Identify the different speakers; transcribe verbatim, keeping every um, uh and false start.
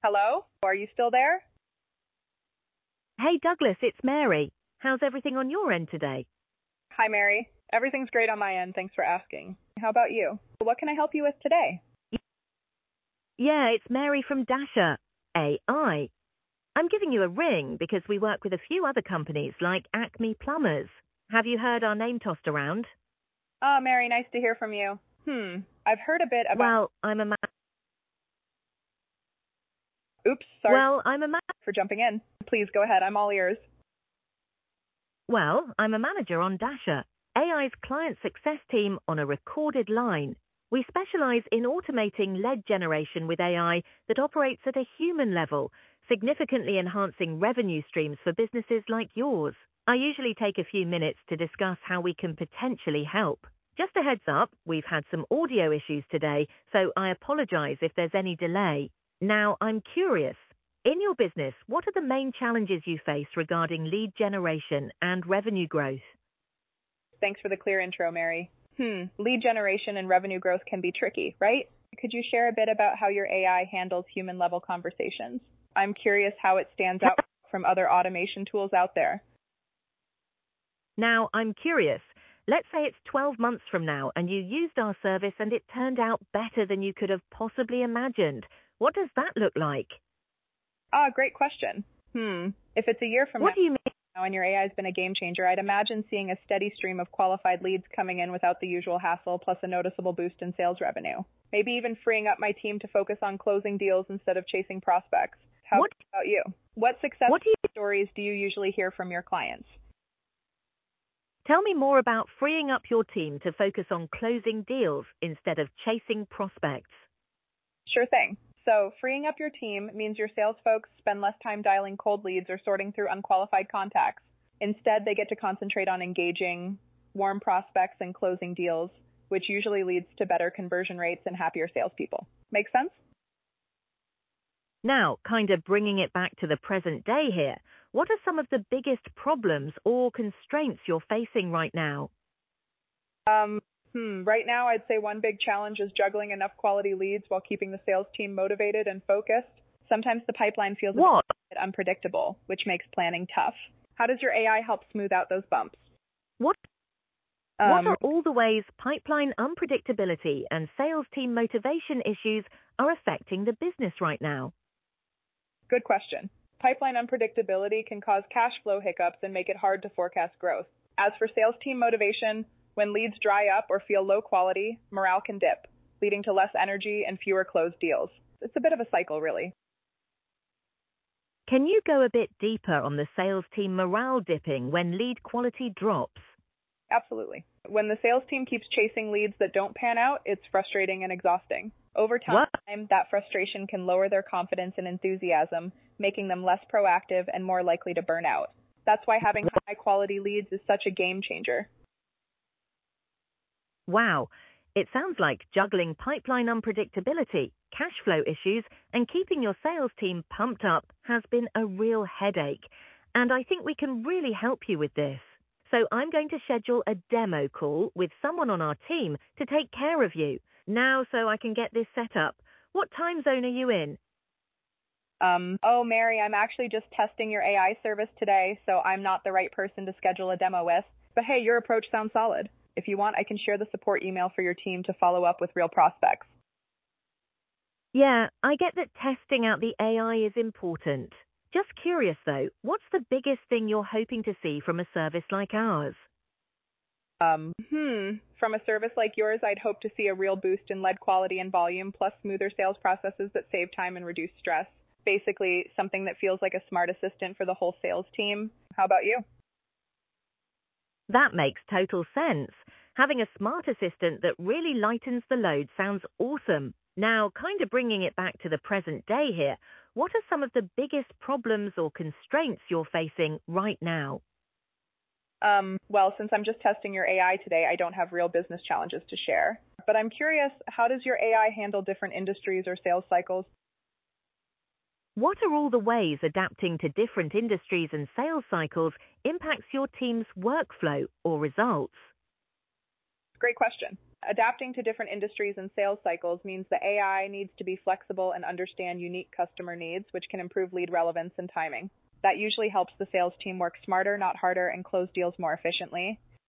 Speaker 1: Hello? Are you still there?
Speaker 2: Hey Douglas, it's Mary. How's everything on your end today?
Speaker 1: Hi, Mary. Everything's great on my end. Thanks for asking. How about you? What can I help you with today?
Speaker 2: Yeah, it's Mary from Dasher A I. I'm giving you a ring because we work with a few other companies like Acme Plumbers. Have you heard our name tossed around?
Speaker 1: Oh, Mary, nice to hear from you. Hmm. I've heard a bit about.
Speaker 2: Well, I'm a ma-
Speaker 1: Oops, sorry
Speaker 2: well, I'm a ma-
Speaker 1: for jumping in. Please go ahead. I'm all ears.
Speaker 2: well, I'm a manager on Dasher, A I's client success team on a recorded line. We specialize in automating lead generation with A I that operates at a human level, significantly enhancing revenue streams for businesses like yours. I usually take a few minutes to discuss how we can potentially help. Just a heads up, we've had some audio issues today, so I apologize if there's any delay. Now, I'm curious. In your business, what are the main challenges you face regarding lead generation and revenue growth?
Speaker 1: Thanks for the clear intro, Mary. Hmm. Lead generation and revenue growth can be tricky, right? Could you share a bit about how your A I handles human level conversations? I'm curious how it stands out from other automation tools out there.
Speaker 2: Now, I'm curious. Let's say it's twelve months from now and you used our service and it turned out better than you could have possibly imagined. What does that look like?
Speaker 1: Ah, great question. Hmm. If it's a year from now
Speaker 2: What do you mean?
Speaker 1: and your A I has been a game changer, I'd imagine seeing a steady stream of qualified leads coming in without the usual hassle, plus a noticeable boost in sales revenue. Maybe even freeing up my team to focus on closing deals instead of chasing prospects. How
Speaker 2: What?
Speaker 1: about you? What success
Speaker 2: What do you
Speaker 1: stories do you usually hear from your clients?
Speaker 2: tell me more about freeing up your team to focus on closing deals instead of chasing prospects?
Speaker 1: Sure thing. So, freeing up your team means your sales folks spend less time dialing cold leads or sorting through unqualified contacts. Instead, they get to concentrate on engaging warm prospects and closing deals, which usually leads to better conversion rates and happier salespeople. Make sense?
Speaker 2: Now, kind of bringing it back to the present day here, what are some of the biggest problems or constraints you're facing right now?
Speaker 1: Um, hmm, right now, I'd say one big challenge is juggling enough quality leads while keeping the sales team motivated and focused. Sometimes the pipeline feels a
Speaker 2: What?
Speaker 1: bit unpredictable, which makes planning tough. How does your A I help smooth out those bumps?
Speaker 2: What? What
Speaker 1: Um,
Speaker 2: are all the ways pipeline unpredictability and sales team motivation issues are affecting the business right now?
Speaker 1: Good question. Pipeline unpredictability can cause cash flow hiccups and make it hard to forecast growth. As for sales team motivation, when leads dry up or feel low quality, morale can dip, leading to less energy and fewer closed deals. It's a bit of a cycle, really.
Speaker 2: Can you go a bit deeper on the sales team morale dipping when lead quality drops?
Speaker 1: Absolutely. When the sales team keeps chasing leads that don't pan out, it's frustrating and exhausting. Over
Speaker 2: What?
Speaker 1: time, that frustration can lower their confidence and enthusiasm, making them less proactive and more likely to burn out. That's why having high quality leads is such a game changer.
Speaker 2: Wow. It sounds like juggling pipeline unpredictability, cash flow issues, and keeping your sales team pumped up has been a real headache. And I think we can really help you with this. So I'm going to schedule a demo call with someone on our team to take care of you. Now so I can get this set up. What time zone are you in?
Speaker 1: Um, oh, Mary, I'm actually just testing your A I service today, so I'm not the right person to schedule a demo with. But hey, your approach sounds solid. If you want, I can share the support email for your team to follow up with real prospects.
Speaker 2: Yeah, I get that testing out the A I is important. Just curious though, what's the biggest thing you're hoping to see from a service like ours?
Speaker 1: Um, hmm. From a service like yours, I'd hope to see a real boost in lead quality and volume, plus smoother sales processes that save time and reduce stress. Basically, something that feels like a smart assistant for the whole sales team. How about you?
Speaker 2: That makes total sense. Having a smart assistant that really lightens the load sounds awesome. Now, kind of bringing it back to the present day here, what are some of the biggest problems or constraints you're facing right now?
Speaker 1: Um, well, since I'm just testing your A I today, I don't have real business challenges to share. But I'm curious, how does your A I handle different industries or sales cycles?
Speaker 2: What are all the ways adapting to different industries and sales cycles impacts your team's workflow or results?
Speaker 1: Great question. Adapting to different industries and sales cycles means the A I needs to be flexible and understand unique customer needs, which can improve lead relevance and timing. That usually helps the sales team work smarter, not harder, and close deals more efficiently.